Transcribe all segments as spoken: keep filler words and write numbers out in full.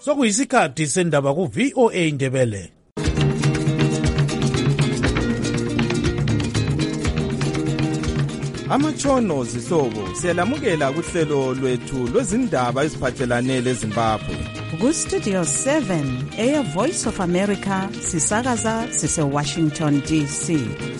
sokuyisikhathi sendaba ku V O A Ndebele. Amatshono zihlobo siyalamukela kuhlelo lwethu lwezindaba eziphathelane leZimbabwe. Ku Studio seven, Air Voice of America, sisakaza sise Washington D C.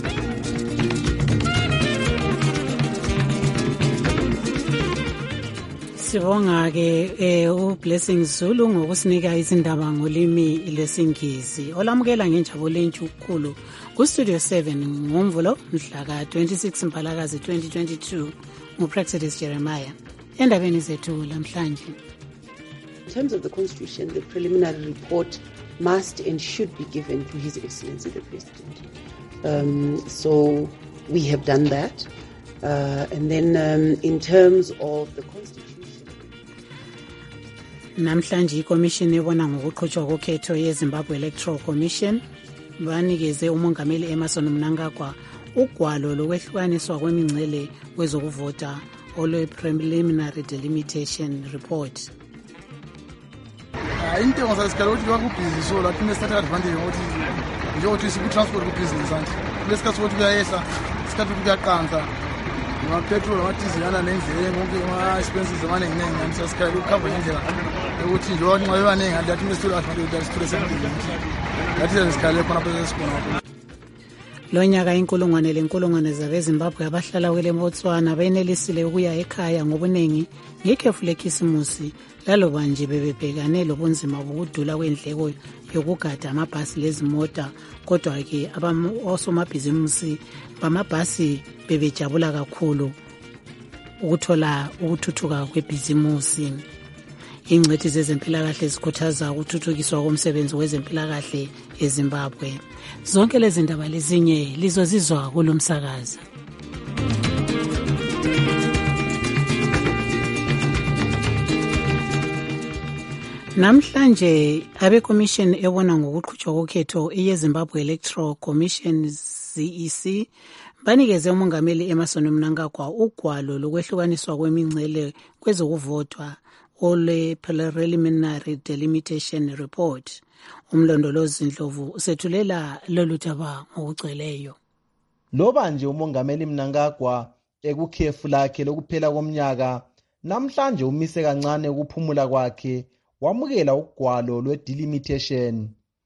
Sibonga ke eh, uBlessing Zulu ngokusinika izindaba ngolimi lwesingisi. Olamukela ngenjabulo enkhulu ku Studio seven ngomvulo mhla ka twenty-six Mpalakazi twenty twenty-two nguPrexidis Jeremiah. Endabeni zethu lamhlanje. In terms of the Constitution, the preliminary report must and should be given to His Excellency the President. Um, so we have done that. Uh, and then um, in terms of the Constitution, namhlanje iCommission ebona ngokuqhutshwa kokhetho yeZimbabwe Electoral Commission banikeze umongameli Emmerson Mnangagwa ugwalo lokwehlukaniswa kwemingcele kwezokuvota olwe preliminary delimitation report. Intengo sasikhala ukuthi bakubhizi so lapho nesithatha advantage ukuthi njengokuthi sikutransport kubusiness anti lesikhathi ukuthi kuyayehla isikhathi ukuthi kuyaqanza ama petrol amatiziyana nendlela konke ama expenses amaningi nengi sasikhala ukucover indlela ukuthi nje wona ngabe baningi anti lathi nesithatha advantage ukuthi sithole something lathi sasikhala khona phela sikona. Lo nyaka inkulungwane lenkulungwane zabeZimbabwe abahlala kwele Botswana benelisile ukuya ekhaya ngobuningi ngekhefu lekhisimusi laloba nje bebebhekane lobunzima bokudula kwendleko yokugada amabhasi lezimota, kodwa ke abosomabhizimusi bamabhasi bebejabula kakhulu ukuthola ukuthuthuka kwebhizimusi. Ingcwethi zezempilakahle zikhuthaza ukuthuthukiswa komsebenzi wezempilakahle eZimbabwe. Zonke lezi ndaba lezinye lizozizwa kulomsakazi. Namhlanje abeCommission ebona ngokuqhutshwa kokhetho eyeZimbabwe Electoral Commission Z E C banikeze umongameli Emmerson Mnangagwa ugwalo lokwehlukaniswa kwemingcele kwezokuvotwa ole preliminary delimitation report. Umlondolozi Ndlovu usethulela lolu daba ngokugcweleyo. Loba nje umongameli Mnangagwa ekukhefu lakhe lokuphela komnyaka, namhlanje umise kancane ukuphumula kwakhe wamukela ugwalo lwe-delimitation.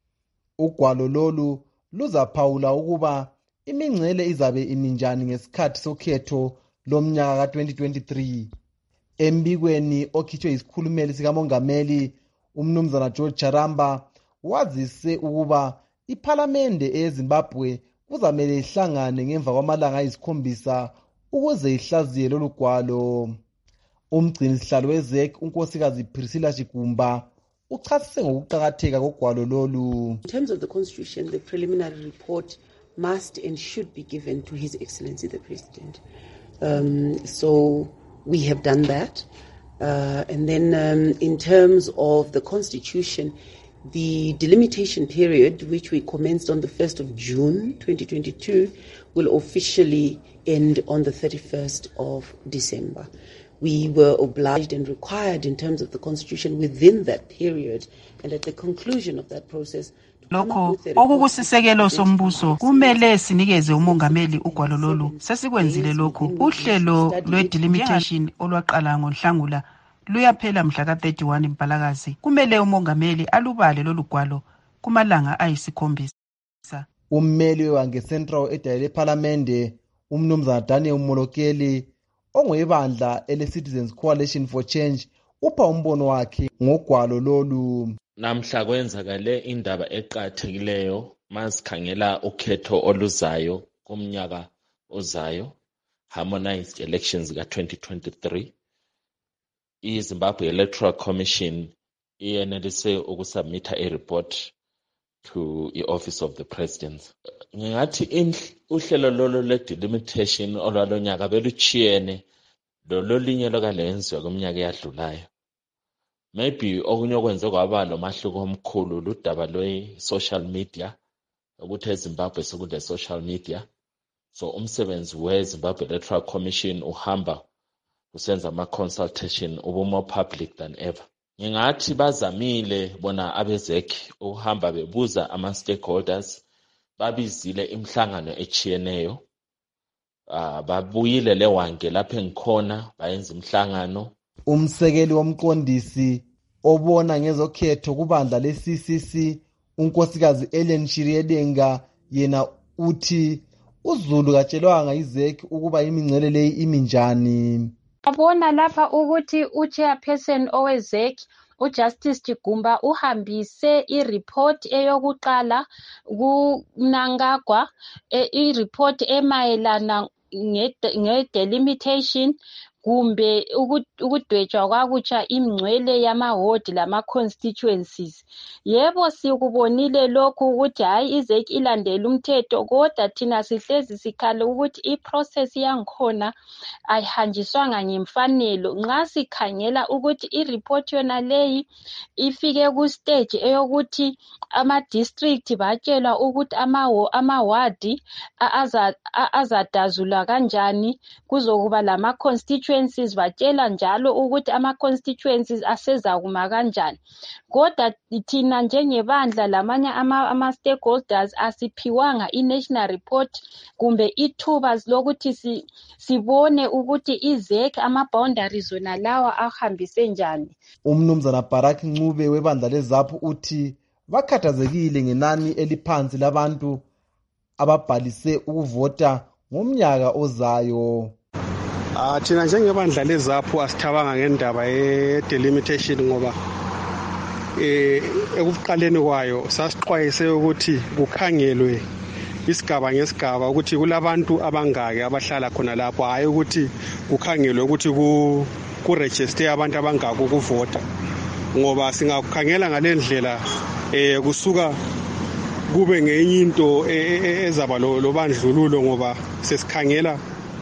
Ugwalo lolu luzaphawula ukuba imingcele izabe iminjani ngesikhathi sokhetho lomnyaka ka twenty twenty-three. Embikweni okhitshwe isikhulumeli sikamongameli umnumzana George Charamba wazise ukuba iPhalamende eZimbabwe kuzamele ihlangane ngemva kwamalanga ayisikhombisa ukuze ihlaziye lolu gwalo. Umgcini sihlalo weZe C unkosikazi Priscilla Chigumba uchasise ngokuqhakatheka kogwalo lolu. In terms of the Constitution, the preliminary report must and should be given to His Excellency the President. Um, so we have done that. Uh, and then um, in terms of the Constitution, the delimitation period, which we commenced on the first of June twenty twenty-two, will officially end on the thirty-first of December. We were obliged and required in terms of the Constitution within that period, and at the conclusion of that process, lokho okukusisekelo sombuso kumele sinikeze umongameli ugwalo lolu. Sesikwenzile lokho. Uhlelo lwe-delimitation olwaqala ngoNhlangula luyaphela mhla ka thirty-one Mpalakazi. Kumele umongameli alubale lolu gwalo kumalanga ayisikhombisa. Ummeli wange-Central edayile ePhalamende umnumzana Daniel Molokeli ongwebandla ele-Citizens Coalition for Change upha umbono wakhe ngogwalo lolu. Namhla kwenzakale indaba eqathekileyo masikhangela ukhetho oluzayo kumnyaka ozayo, harmonized elections ka twenty twenty-three. iZimbabwe Electoral Commission iyenelise ukusubmita a report to the office of the president. Ngingathi uhlelo lolo le-delimitation olwalonyaka beluchiyene lololinye lokalenziwa kumnyaka eyadlulayo. Maybe okunye okwenze kwaba lomahluko omkhulu ludaba lwe-social media, ukuthi eZimbabwe sekule social media. So umsebenzi weZimbabwe Electoral Commission uhamba usenza ama-consultation ube more public than ever. ngingathi bazamile bona abezek ukuhamba bebuza ama-stakeholders, babizile imihlangano echiyeneyo. Uh, babuyile lewange lapho engikhona bayenza imihlangano. Umsekeli womqondisi obona ngezokhetho kubandla le-C C C unkosikazi Ellen Shiriedenga yena uthi uZulu katshelwanga izek ukuba imingcele leyi iminjani. Abona lapha ukuthi uchairperson owezek uJustice Chigumba uhambise ireport eyokuqala kuNangagwa, ireport emayelana nge-delimitation kumbe ukudwetshwa kwakutsha imingcwele yamaward lama-constituencies. Yebo sikubonile lokhu ukuthi hayi izek ilandela umthetho, kodwa thina sihlezi sikhala ukuthi i-process yangikhona ayihanjiswanga ngemfanelo. Nxa sikhangela ukuthi i-report yona leyi ifike ku-stage eyokuthi ama-district batshelwa ukuthi ama-ward azadazulwa kanjani, kuzokuba lama-constituencies batshela njalo ukuthi ama-constituencies asezakuma kanjani. Kodwa thina njengebandla lamanye ama-stakeholders asiphiwanga i-national report kumbe ithuba lokuthi si, sibone ukuthi izek ama-boundaries wona lawa ahambise njani. Umnumzana Barak Ncube webandla leZAPU uthi bakhathazekile ngenani eliphansi labantu ababhalise ukuvota ngomnyaka ozayo. Ah thina njengebandla leZAPU asithabanga ngendaba ye-delimitation ngoba eh ekuqaleni kwayo sasixwayise ukuthi kukhangelwe isigaba ngesigaba ukuthi kulabantu abangaki abahlala khona lapho, hayi ukuthi kukhangelwe ukuthi ku kuregister abantu abangaki ukuvota, ngoba singakukhangela ngalendlela eh kusuka kube ngenye into ezaba lo bandlululo, ngoba sesikhangela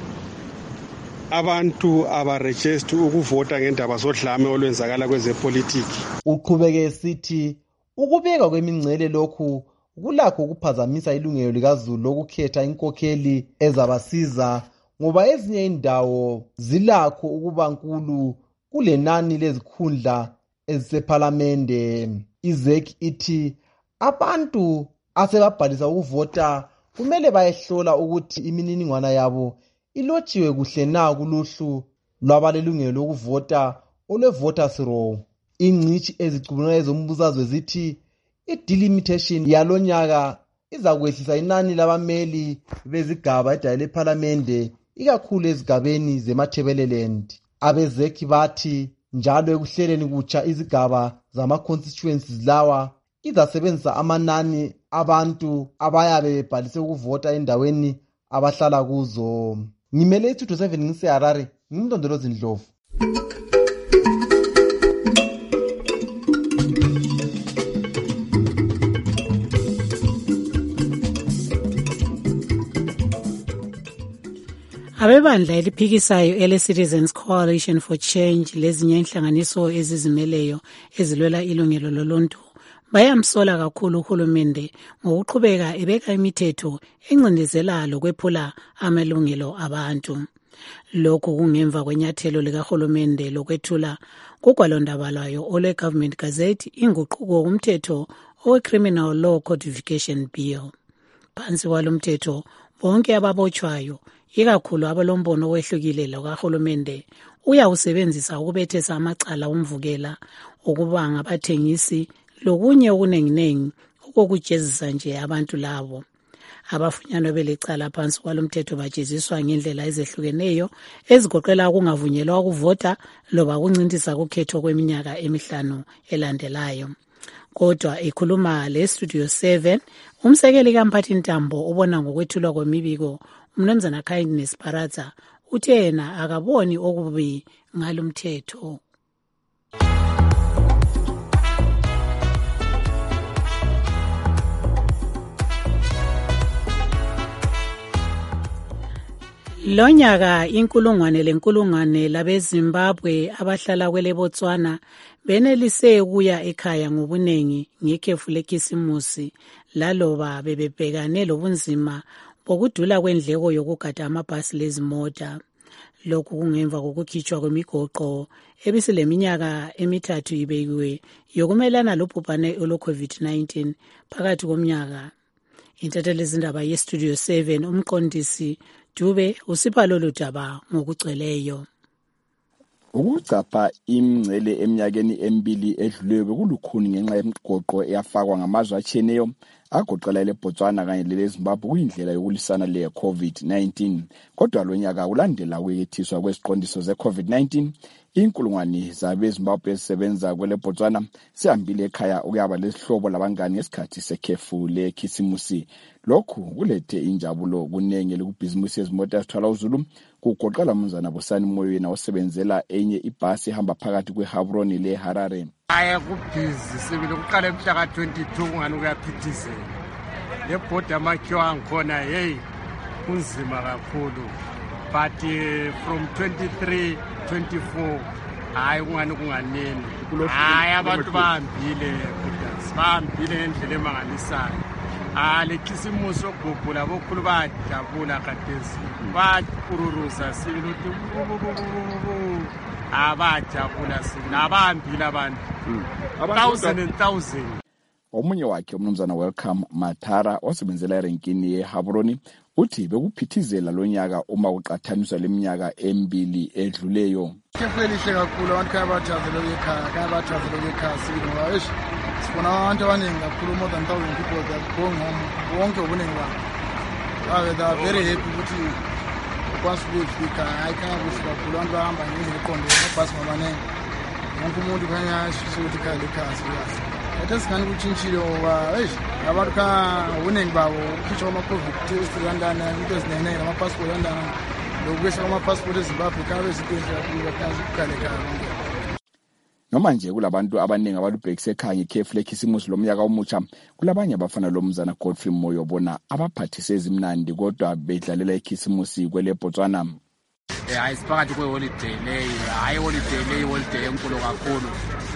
abantu abaregister ukuvota ngendaba zodlame olwenzakala kwezepolitiki. Uqhubeke esithi ukubeka kwemingcele lokhu kulakho ukuphazamisa ilungelo likaZulu lokukhetha inkokheli ezabasiza, ngoba ezinye indawo zilakho ukuba nkulu kulenani lezikhundla ezisephalamende. izek ithi abantu asebabhalisa ukuvota kumele bayehlola ukuthi imininingwana yabo ilotshiwe kuhle na kuluhlu lwabalelungelo lokuvota olwe-voters roll. Ingcitshi ezicubungula ezombusazwe zithi i-delimitation yalonyaka iza kwehlisa inani labameli bezigaba edale lephalamende ikakhulu ezigabeni zeMatabeleland. Abezek bathi njalo ekuhleleni kutsha izigaba zama-constituencies lawa izasebenzisa amanani abantu abayabe bebhalise ukuvota endaweni abahlala kuzo. Ngimele i-two seven ngise-Harare, ngimntondolozi Ndlovu. Abebandla eliphikisayo ele-Citizens Coalition for Change lezinye inhlanganiso ezizimeleyo ezilwela ilungelo loluntu bayamsola kakhulu uhulumende ngokuqhubeka ebeka imithetho encindezela lokwephula amalungelo abantu. Lokhu kungemva kwenyathelo likahulumende lokwethula kugwalondaba lwayo olwe-Government Gazette inguquko kumthetho owe-Criminal Law Codification Bill. Phansi kwalomthetho bonke ababotshwayo ikakhulu abalombono owehlukile lokahulumende uyawusebenzisa ukubethesa amacala omvukela ukuba ngabathengisi lokunye okunenginengi okukujezisa nje abantu labo. Abafunyanwa belecala phansi kwalomthetho bajeziswa ngendlela ezehlukeneyo ezigoqela ukungavunyelwa ukuvota loba ukuncintisa kukhetho kweminyaka emihlanu elandelayo. Kodwa ekhuluma le-Studio seven, umsekeli kaMphathintambo ubona ngokwethulwa kwemibiko uMnumzana Kindness Paratha uthe yena akaboni okubi ngalomthetho. Lonyaka inkulungwane lenkulungwane labeZimbabwe abahlala kwele Botswana benelise ukuya ekhaya ngobunengi ngekhefu lekhisimusi laloba bebebhekane lobunzima bokudula kwendleko yokugada amabhasi lezimota. lokhu kungemva kokukhitshwa kwemigoqo ebisileminyaka emithathu ibekiwe yokumelana lobhubhane olo-covid nineteen phakathi komnyaka. Intatheli izindaba yestudio seven umqondisi Dube usipha lolu daba ngokugcweleyo. Ukucapha imingcele eminyakeni emibili edluleyo bekulukhuni ngenxa yemigoqo eyafakwa ngamazwe atshiyeneyo agoqela leBotswana kanye leleZimbabwe kuyindlela yokulisana le-covid nineteen. Kodwa lo nyaka ulandela ukuyethiswa kweziqondiso ze-covid nineteen, inkulungwane zabeZimbabwe ezisebenza kweleBotswana sihambile ekhaya ukuyaba lesihlobo labangani ngesikhathi sekhefu lekhisimusi. Lokhu kulethe injabulo kunenge lekubhizimusi yezimota ezithwala uzulu, kugoqela umnumzana Busani Moyo osebenzela enye ibhasi ehamba phakathi kweHaburoni leHarare. Aya kubhizi sibile kuqala emhla ka twenty-two ngani kuyaphithizela. Le border makhiwa ngikhona hey kunzima kakhulu. But uh, from twenty-three twenty-four hayi kungani kunganeni. Hayi abantu bahambile kodwa bahambile ngendlela emangalisayo. Ah lekhisimuso ogugula bokhulu bajabula kadesi. Bakururuza sibile uthi abajabula sibile abahambile abantu. Thousand and thousand. Omunye wakhe umnumzana Welcome Matara osebenzela erenkini yeHaburoni uthi bekuphithizela lo nyaka uma kuqathaniswa leminyaka emibili edluleyo. Kefelihle kakhulu abantu kaya bajazela ekhaya kaya bajazela ekhaya sibili ngoba eish sibona abantu abaningi kakhulu more than thousand people that go home wonke obuningi babo. They are very happy ukuthi once we speak ayikhaya kuhle kakhulu abantu bahamba ngendlela eqondile amabhasi ngabanengi. Wonke umuntu kanya sifisa ukuthi ekhaya lekhaya siyazi. Ethesikani kuchintshile ngoba eish abantu ka ubuningi babo ukhitshwa ama-covid test kandana into ezinenginengi nama-passport kandana lokwehla kwama-passport eZimbabwe kabe izinto ezinhle kakhulu kukhalekhaya bonke. Noma nje kulabantu abaningi abalubhekise ekhaya ngekhefu lekhisimusi lomnyaka omutsha, kulabanye abafana lomzana Godfrey Moyo bona abaphathise ezimnandi kodwa bedlalela ikhisimusi kweleBotswana. Eh ayisiphakathi kwe-holiday leyi, hayi holiday leyi holiday enkulu kakhulu.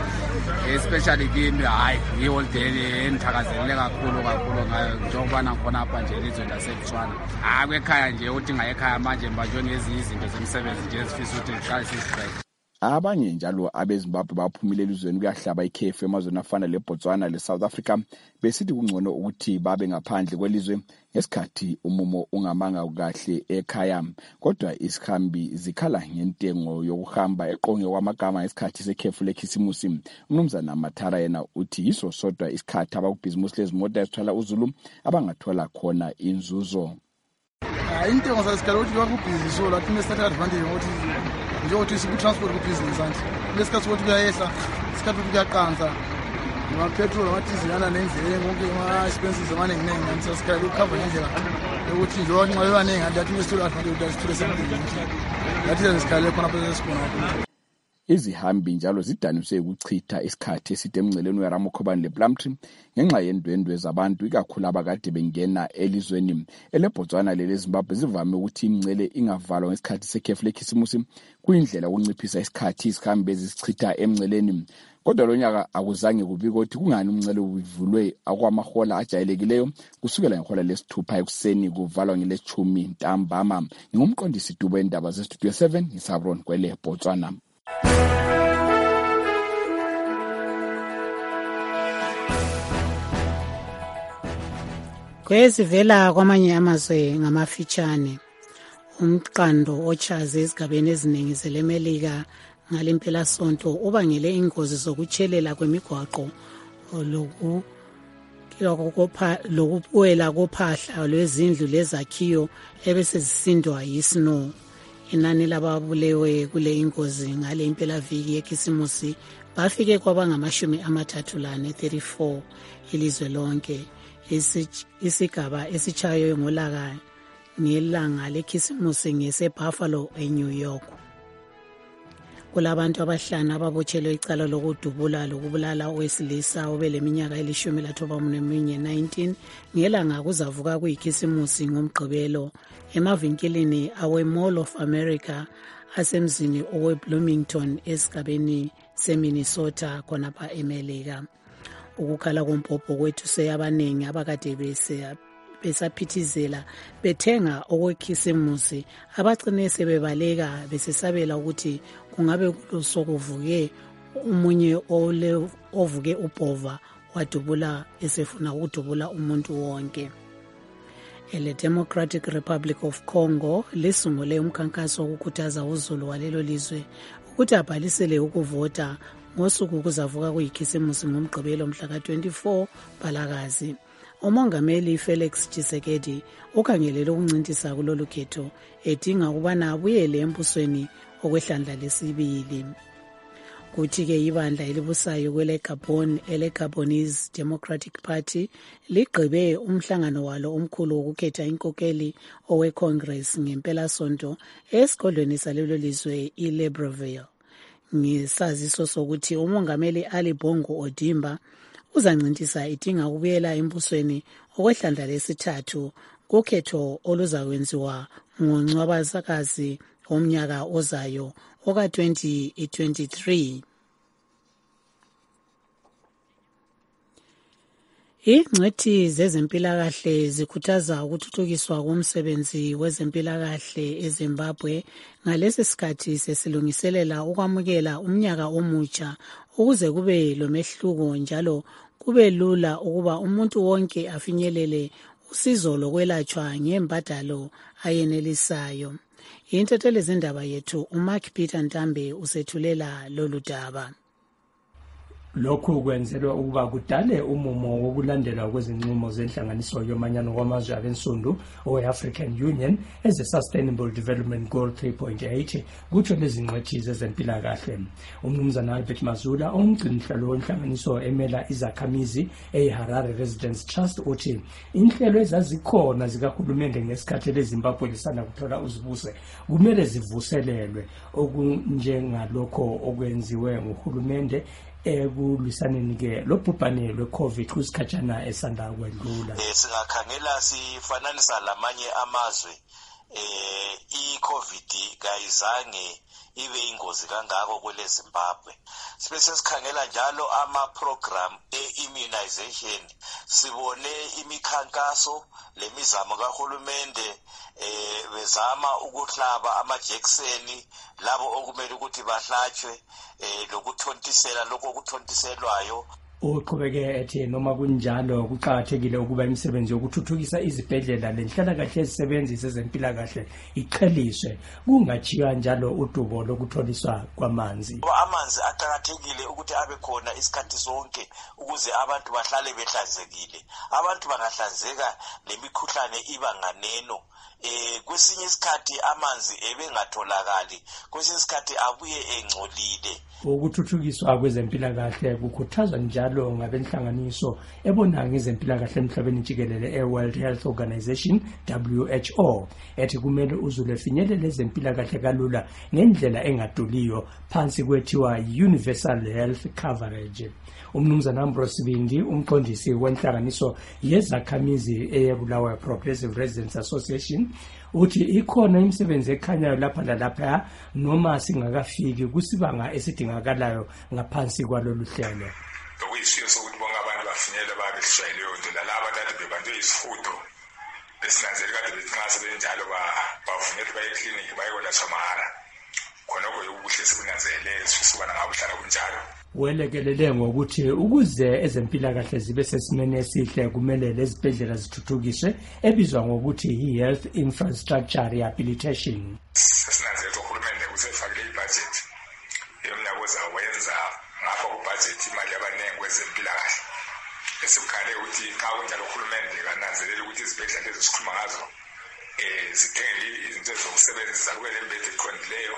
Especially kimi hayi iholiday enithakazelele kakhulu kakhulu ngayo njengoba nakhona apha nje elizweni laseBotswana. Hayi kwekhaya nje udinga ekhaya manje mbanjwe ngezinye izinto zemsebenzi nje ezifisa ukuthi ngihlale sisibrek. Abanye njalo abeZimbabwe baphumile elizweni kuyahlaba ikhefu emazweni afana leBotswana leSouth Africa besithi kungcono ukuthi babe ngaphandle kwelizwe ngesikhathi umumo ungamanga kahle ekhaya. Kodwa isikhambi zikhala ngentengo yokuhamba eqonge kwamagama ngesikhathi sekhefu lekhisimusi. Umnumzana Matara yena uthi yiso sodwa isikhathi abakubhizimusi lezimota ezithwala uzulu abangathola khona inzuzo. Intengo zasikhala ukuthi bakubhizi so lathi nesithatha advantage ukuthi njengokuthi sikutransport kubhizinisi anti lesikhathi ukuthi kuyayehla isikhathi ukuthi kuyaqanza ama-petrol amadizili ana nendlela konke ama-expenses amaningi-ningi kanti sasikhala ukukhava ngendlela yokuthi njengoba nxa bebaningi kanti lathi nesithola advantage ukuthi asithole semdilini lathi sesikhalele khona pha sesibona. Izihambi njalo zidaniswe ukuchitha isikhathi eside emngceleni weRamokhobani lePlumtree ngenxa yendwendwe zabantu ikakhulu abakade bengena elizweni. EleBotswana leleZimbabwe zivame ukuthi imingcele ingavalwa ngesikhathi sekhefu lekhisimusi kuyindlela ukunciphisa isikhathi izihambi ezisichitha emngceleni. Kodwa lo nyaka akuzange kubike ukuthi kungani umngcele uvulwe akwamahola ajayelekileyo kusukela ngehola lesithupha ekuseni kuvalwa ngelechumi ntambama. Ngumqondisi Dube indaba zestudio seven ngisabroni kweleBotswana. Kwezivela kwamanye amazwe ngamafitshane, umqando ochaze ezigabeni eziningi zelemelika ngalempela sonto ubangele ingozi zokutshelela kwemigwaqo lokubuwela kophahla lwezindlu lezakhiwo ebesezisindwa yisnow. Inani lababulewe kule ingozi ngale impelaviki yekhisimusi bafike kwabangamashumi amathathu lane thirty-four ilizwe lonke. Isigaba esichayo ngolaka ngelanga lekhisimusi ngeseBuffalo eNew York. Kulabantu abahlanu ababotshelwe icala lokudubula lokubulala owesilisa obeleminyaka elishumi lathoba munye nineteen ngelanga kuzavuka kuyikhisimusi ngomgqibelo emavinkilini awe Mall of America asemzini owe Bloomington esigabeni seMinnesota khonapha eMelika. Ukukhala kompopho kwethu seyabaningi abakade besaphithizela bethenga okwekhisimusi abagcine sebebaleka besesabela ukuthi kungabe kulosokuvuke umunye ole ovuke ubhova wadubula esefuna ukudubula umuntu wonke. ele Democratic Republic of Congo lisungule umkhankaso wokukhuthaza uzulu walelo lizwe ukuthi abhalisele ukuvota ngosuku kuzavuka kuyikhisimusi ngomgqibelo mhla ka twenty-four Balakazi. Umongameli Felix Tshisekedi ukhangelele ukuncintisa kulolu khetho edinga ukubana abuyele embusweni okwehlandla lesibili. Kuthi-ke ibandla elibusayo kwele Gabon ele Gabonese Democratic Party ligqibe umhlangano walo omkhulu wokukhetha inkokeli owe Congress ngempela sonto esigodlweni salelo lizwe iLibreville. Ngesaziso sokuthi umongameli Ali Bongo Odimba uzancintisa idinga ukubuyela embusweni okwehlandla lesithathu kukhetho oluzakwenziwa ngoNcwabasakazi omnyaka ozayo oka twenty twenty-three. Ingcwethi zezempilakahle zikhuthaza ukuthuthukiswa komsebenzi wezempilakahle eZimbabwe ngalesi sikhathi sesilungiselela ukwamukela umnyaka omutsha ukuze kube lomehluko njalo kube lula ukuba umuntu wonke afinyelele usizo lokwelatshwa ngembadalo ayenelisayo. Intethelezi zindaba yethu uMark Peter Ntambe usethulela lolu daba. Lokhu kwenzelwa ukuba kudale umumo wokulandelwa kwezinqumo zenhlanganiso yomanyano kwamazwe abensundu owe-African Union as a Sustainable Development Goal three point eight kutsho lezi ngcwethi zezempilakahle. Umnumzana Albert Mazula ongumgcinihlalo wenhlanganiso emela izakhamizi eHarare Residence Trust uthi inhlelo ezazikhona zikahulumende ngesikhathi leZimbabwe lisanda kuthola uzibuse kumele zivuselelwe okunjengalokho okwenziwe nguhulumende ekulwisaneni ke lobhubhane lwe-COVID kusikhatshana esanda kwedlula. Eh singakhangela sifananisa lamanye amazwe eh i-COVID kayizange ibe ingozi kangako kwele Zimbabwe. Sibe sesikhangela njalo ama-program e-immunization, sibone imikhankaso lemizamo kahulumende eh bezama ukuhlaba amajekiseni labo okumele ukuthi bahlatshwe eh lokuthontisela lokho kuthontiselwayo. Uqhubeke ethi noma kunjalo kuqhakathekile ukuba imisebenzi yokuthuthukisa izibhedlela lenhlalakahle ezisebenzi zezempilakahle iqheliswe kungachiya njalo udubo lokutholiswa kwamanzi. Amanzi aqhakathekile ukuthi abe khona isikhathi sonke ukuze abantu bahlale behlanzekile. Abantu bangahlanzeka lemikhuhlane iba nganeno. Eh kwesinye isikhathi amanzi ebengatholakali, kwesinye isikhathi abuye engcolile. Ukuthuthukiswa kwezempilakahle kukhuthazwa njalo ngabenhlanganiso ebona ngezempilakahle emhlabeni jikelele e-World Health Organization W H O ethi kumele uzulu efinyelele ezempilakahle kalula ngendlela engaduliyo phansi kwethiwa universal health coverage. Umnumzana Ambrose Bindi umqondisi wenhlanganiso yezakhamizi eyeBulawayo Progressive Residents Association uthi ikhona imisebenzi ekhanyayo lapha lalapha noma singakafiki kusibanga esidingakalayo ngaphansi kwalolu hlelo. Okuyisiyo sokuthi bonke abantu bafinyele babeshayile yonke lalabo kade bebanjwe isihudo besinanzela kade bethi nxa sebenjalo bavunyelwe baye ekliniki bayekolatshwa mahara. Khonokho yokubuhle sikunanzelele sisibona ngabuhlala kunjalo. Welekelele ngokuthi ukuze ezempilakahle zibe sesimene esihle kumele lezibhedlela zithuthukiswe ebizwa ngokuthi i-health infrastructure rehabilitation. Sinanzela ukuthi uhulumende usefakile ibudget yomnyaka ozawenza ngapha kubudget imali yabanengi kwezempilakahle. Esikhale ukuthi xa kunjalo uhulumende kananzelela ukuthi izibhedlela lezi sikhuluma ngazo eh zithenge izinto zokusebenzisa kube lembhede eqondileyo.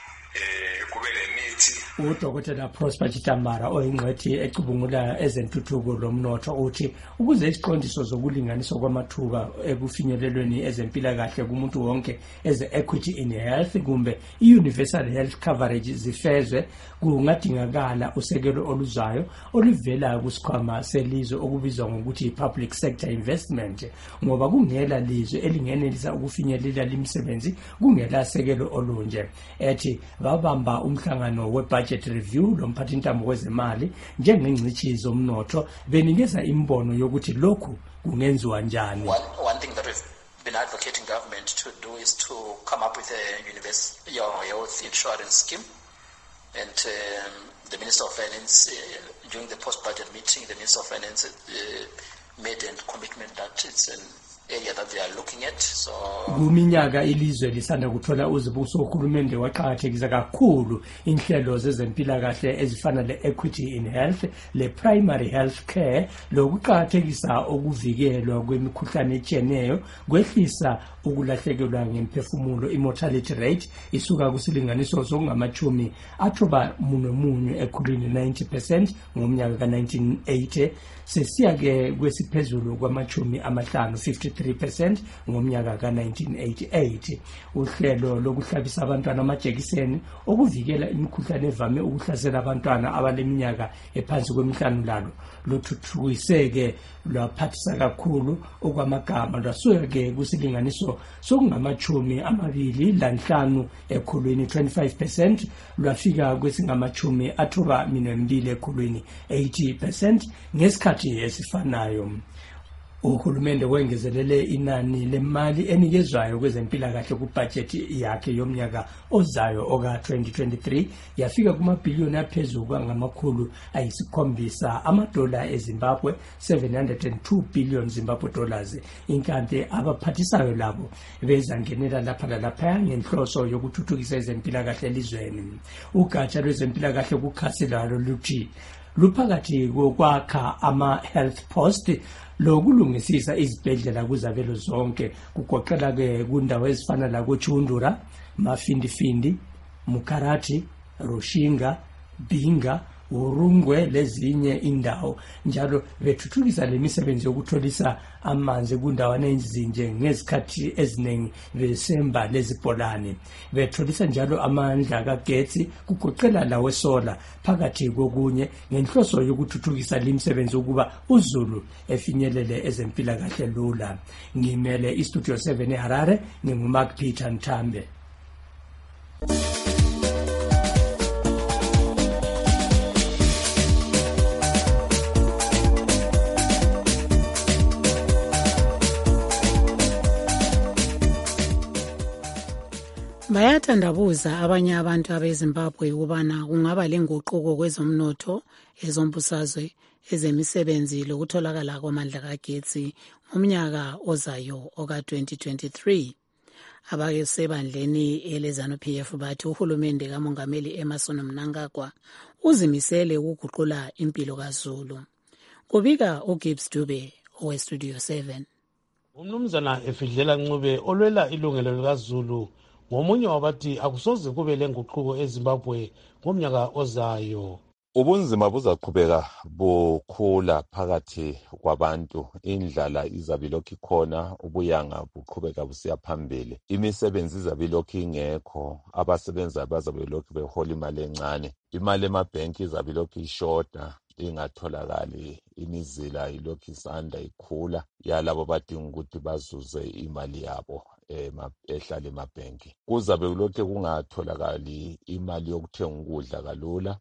Eh kubele nithi uDokotela Prosper Chitambara oyingcwethi ecubungula ezentuthuko lomnotho uthi ukuze isiqondiso zokulinganiswa kwamathuba ekufinyelelweni ezempilakahle kumuntu wonke eze equity in health kumbe universal health coverage zifezwe kungadingakala usekelo oluzayo oluvela kusikhwama selizwe okubizwa ngokuthi public sector investment ngoba kungela lizwe elingenelisa ukufinyelela limisebenzi kungela sekelo olunje ethi babamba umhlangano we-budget review lomphathintambo wezemali njengengcitshi zomnotho benikeza imbono yokuthi lokhu kungenziwa njani. One, one thing that we've been advocating government to do is to come up with a universal health insurance scheme. And um, the Minister of Finance, uh, during the post-budget meeting, the Minister of Finance uh, made a commitment that it's an area that they are looking at. So kuminyaka ilizwe lisanda kuthola uzibuso uhulumende waqhakathekisa kakhulu inhlelo zezempilakahle ezifana le-equity in health, le-primary health care, lokuqhakathekisa okuvikelwa kwemikhuhlane etshiyeneyo, kwehlisa ukulahlekelwa ngemphefumulo, immortality rate isuka kusilinganiso sokungamachumi athoba munwe munye ekhulwini ninety percent ngomnyaka ka nineteen eighty sesiya ke kwesiphezulu kwamachumi amahlanu fifty-three percent ngomnyaka ka nineteen eighty-eight. Uhlelo lokuhlabisa abantwana amajekiseni okuvikela imikhuhlane evame ukuhlasela abantwana abaleminyaka ephansi kwemihlanu lalo luthuthukiseke lwaphathisa kakhulu okwamagama lwasuka ke kusilinganiso sokungamachumi amabili lanhlanu ekhulwini twenty-five percent lwafika kwesingamachumi athoba minwe mbili ekhulwini eighty percent ngesikhathi esifanayo. Uhulumende wengezelele inani lemali enikezwayo kwezempilakahle kubudget yakhe yomnyaka ozayo oka twenty twenty-three yafika kumabhiliyoni aphezulu kwangamakhulu ayisikhombisa amadola eZimbabwe seven hundred two billion Zimbabwe dollars. Inkante abaphathisayo labo bezangenela lapha lalapha ngenhloso yokuthuthukisa ezempilakahle elizweni. Ugatsha lwezempilakahle kukhasela luthi luphakathi kokwakha ama-health post lokulungisisa izibhedlela kuzabelo zonke kugoqela ke kundawo ezifana la koChundura, Mafindifindi, Mukarati, Rushinga, Binga, Urungwe lezinye indawo. Njalo bethuthukisa lemisebenzi yokutholisa amanzi kundawana ezinje ngezikhathi eziningi besemba lezibholane. Betholisa njalo amandla kagetsi kugoqela lawe sola phakathi kokunye ngenhloso yokuthuthukisa lemisebenzi ukuba uZulu efinyelele ezempilakahle lula. Ngimele iStudio seven eHarare, nginguMark Peter Nthambe. Bayathandabuza abanye abantu abeZimbabwe ukubana kungaba lenguquko kwezomnotho, ezombusazwe, ezemisebenzi lokutholakala kwamandla kagetsi ngomnyaka ozayo oka twenty twenty-three. Abake sebandleni eleZANU-P F bathi uhulumende kaMongameli Emmerson Mnangagwa uzimisele ukuguqula impilo kaZulu. Kubika uGibbs Dube oweStudio seven. Umnumzana Efidlela Ncube olwela ilungelo likaZulu ngomunye wabathi akusoze kube lenguquko eZimbabwe ngomnyaka ozayo. Ubunzima buzaqhubeka bukhula phakathi kwabantu, indlala izabilokhu ikhona, ubuyanga buqhubeka busiya phambili, imisebenzi izabilokhu ingekho, abasebenza bazabilokhu behola imali encane, imali emabhenki izabilokhu ishota, ingatholakali, imizila ilokhu isanda ikhula yalabo badinga ukuthi bazuze imali yabo ehlala emabhenki. Kuzabe kulokhu kungatholakali imali yokuthenga ukudla kalula,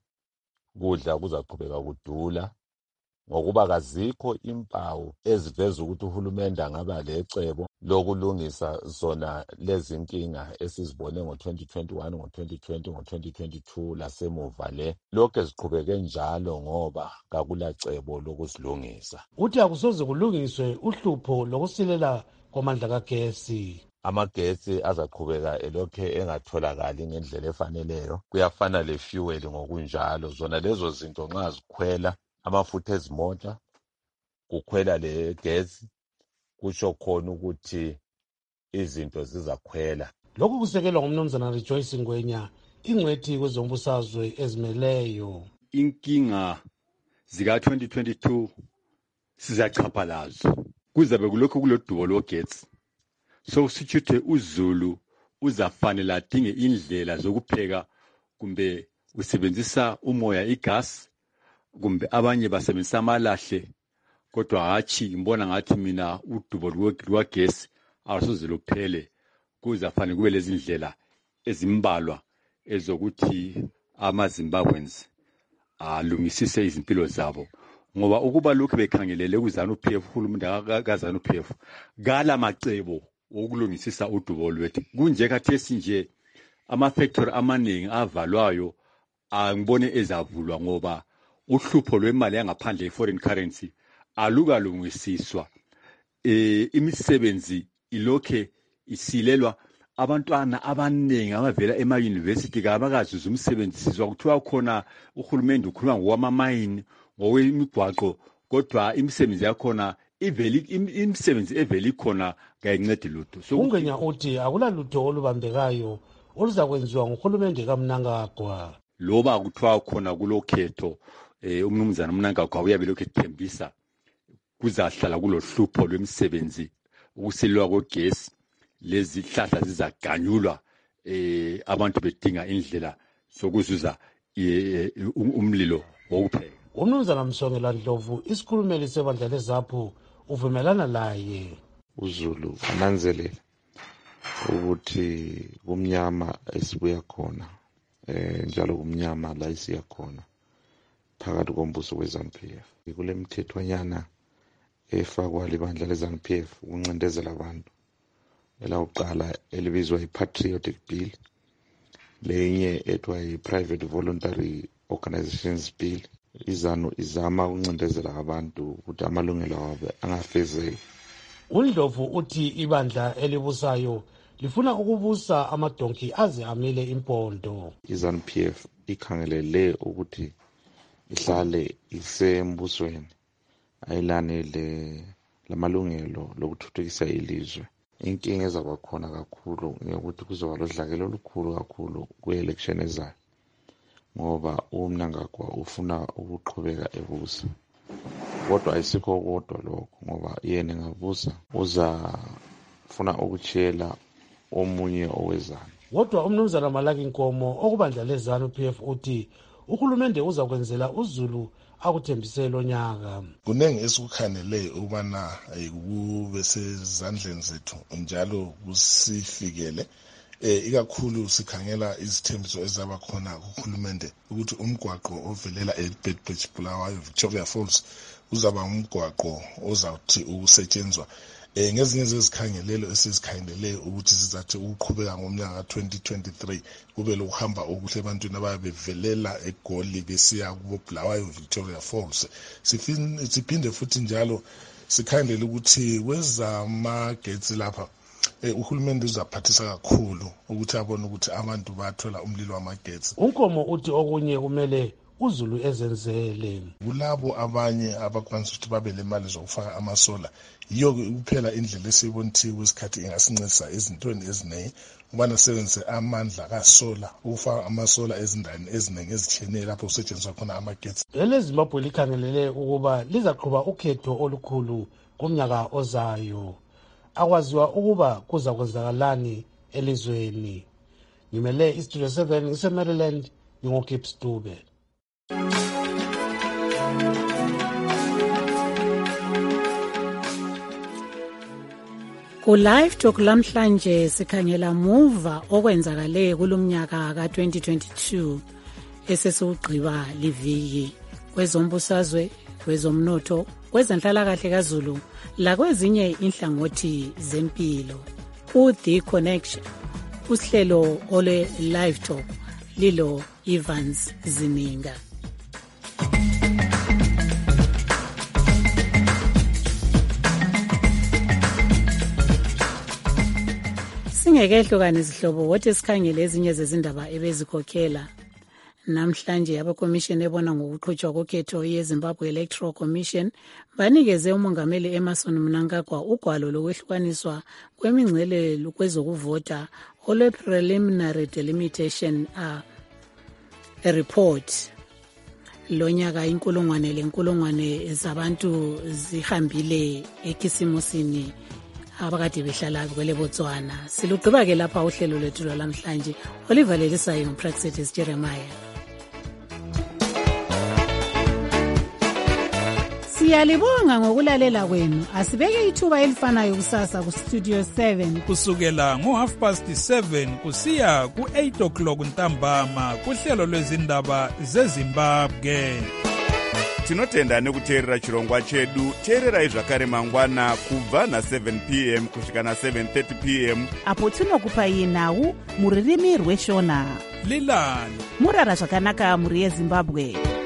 kudla kuzaqhubeka kudula ngokuba kazikho impawu eziveza ukuthi uhulumende angaba lecebo lokulungisa zona lezi inkinga esizibone ngo twenty twenty-one, ngo twenty twenty, ngo twenty twenty-two lasemuva le. Lokho eziqhubeke njalo ngoba kakulacebo lokuzilungisa. Uthi akusoze kulungiswe uhlupho lokusilela kwamandla kagesi. Amagesi azaqhubeka elokhe engatholakali ngendlela efaneleyo. Kuyafana le fuel ngokunjalo, zona lezo zinto nxa zikhwela amafutha ezimota kukhwela le gesi, kusho khona ukuthi izinto zizakhwela. Lokhu kusekelwa ngumnumzana Rejoice Ngwenya, ingcwethi kwezombusazwe ezimeleyo. Inkinga zika twenty twenty-two sizachaphalazo, kuzabe kulokhu kulodubo logesi. So sichithe uZulu uzafanele adinge indlela zokupheka, kumbe usebenzisa umoya igas, kumbe abanye basebenzisa amalahle, kodwa hathi ngibona ngathi mina udubo lwagesi awusoze luphele. Kuzafanele kube lezi ndlela ezimbalwa ezokuthi amaZimbabweans alungisise izimpilo zabo, ngoba ukuba lokhu bekhangelele kuZANU-P F, uhulumende kaZANU-P F kala macebo wokulungisisa udubo lwethu. Kunje khathesi nje ama-factory amaningi avalwayo angibone ezavulwa ngoba uhlupho lwemali yangaphandle i-foreign currency alukalungisiswa. Eh imisebenzi ilokhe isilelwa, abantwana abaningi abavela ema-university kabakazuza umsebenzi. Sizwa kuthiwa khona uhulumende ukhuluma ngokwama-mine, ngokwemigwaqo, kodwa imisebenzi yakhona iveli imisebenzi eveli khona kayincedi lutho. So ungenya uthi akulalutho olubambekayo oluzakwenziwa nguhulumende kaMnangagwa. Loba kuthiwa khona kulokhetho eh umnumzana Mnangagwa uyabe lokho ethembisa kuzahlala kulohlupho lwemisebenzi, ukusilwa kogesi, lezi hlahla zizaganyulwa, eh abantu bedinga indlela sokuzuza umlilo wokupheka. Umnumzana Msongela Ndlovu, isikhulumeli sebandla leZAPHU, uvumelana laye. uZulu ananzelela ukuthi kumnyama esibuya khona, eh njalo kumnyama la isiya khona phakathi kombuso weZANU-P F. Kule mthethwanyana efakwa libandla leZANU-P F ukuncindezela abantu, elakuqala elibizwa i-Patriotic Bill, lenye ethiwa i-Private Voluntary Organizations Bill. iZANU izama ukuncindezela abantu ukuthi amalungelo abo angafezeki. uNdlovu uthi ibandla elibusayo lifuna ukubusa amadonki aze amile impondo. iZANU-P F ikhangelele ukuthi ihlale isembusweni, ayilane le lamalungelo lokuthuthukisa ilizwe. Inkinga ezaba khona kakhulu ukuthi kuzoba lodlakelo olukhulu kakhulu kwe-election ezayo, ngoba uMnangagwa ufuna ukuqhubeka ebusa. Kodwa ayisikho kodwa lokho, ngoba yena engabusa uzafuna ukutshela omunye owezana. Kodwa umnumzana Malaki Nkomo okubandla leZANU-P F uthi uhulumende uzakwenzela uZulu akuthembise lo nyaka. Kunengi esikukhanele ubana kube sezandleni zethu njalo kusifikele. Eh ikakhulu sikhangela izithembiso ezaba khona kuhulumende ukuthi umgwaqo ovelela eBedbridge Bulawayo Victoria Falls uzaba umgwaqo ozawuthi ukusetshenzwa. Eh ngezinye zezikhangelelo esizikhangelele ukuthi sizathi ukuqhubeka ngomnyaka twenty twenty-three kube lokuhamba okuhle ebantwini ababevelela eGoli besiya kuBulawayo Victoria Falls. Sifin siphinde futhi njalo sikhangelele ukuthi kwezamagetsi lapha Eh uhulumende uzaphathisa kakhulu ukuthi abone ukuthi abantu bathola umlilo wamagetsi. Unkomo uthi okunye kumele uZulu ezenzele. Kulabo abanye abakwanisa ukuthi babe lemali zokufaka amasola, yiyo kuphela indlela esibonithiwe kwesikhathi ingasincedisa ezintweni eziningi ubana sebenzise amandla kasola ukufaka amasola ezindaweni eziningi ezitshiyeneyo lapho kusetshenziswa khona amagetsi. EleZimbabwe likhangelele ukuba lizaqhuba ukhetho olukhulu kumnyaka ozayo. Akwaziwa ukuba kuza kwenzakalani elizweni. Ngimele iStudio seven iseMaryland, ngingokipps Dube. Ku live talk lamhlanje sikhangela muva okwenzakale kulomnyaka ka twenty twenty-two esesiugqiba liviki kwezombusazwe, kwezomnotho, kwezenhlalakahle kaZulu lakwezinye inhlangothi zempilo. U-The Connection, uhlelo ole live talk lilo Evans Zininga. Singekehlukane izihlobo wothi sikhangele ezinye zezindaba ebezikhokhela. Namhlanje abakomishini ebona ngokuqhutshwa kokhetho yeZimbabwe Electoral Commission banikeze umongameli Emmerson Mnangagwa ugwalo lokwehlukaniswa kwemingcele kwezokuvota olwe preliminary delimitation a report. Lonyaka inkulungwane lenkulungwane zabantu zihambile eKhisimusini abakade behlala kwele Botswana. Silugqiba ke lapha uhlelo lwethu lwamhlanje. Oliver Lelisayo uPraxetis Jeremiah. Siyalibonga ngokulalela kwenu. Asibeke ithuba elifanayo kusasa ku Studio seven kusukela ngo half past seven kusiya ku eight o'clock ntambama kuhlelo lwezindaba zeZimbabwe. Tinotenda nekuteerera chirongwa chedu. Teererai zvakare mangwana kubva na seven p m kusvika na seven thirty p m apo tinokupai nhau muririmi rweshona. Lilani murara zvakanaka muri yeZimbabwe.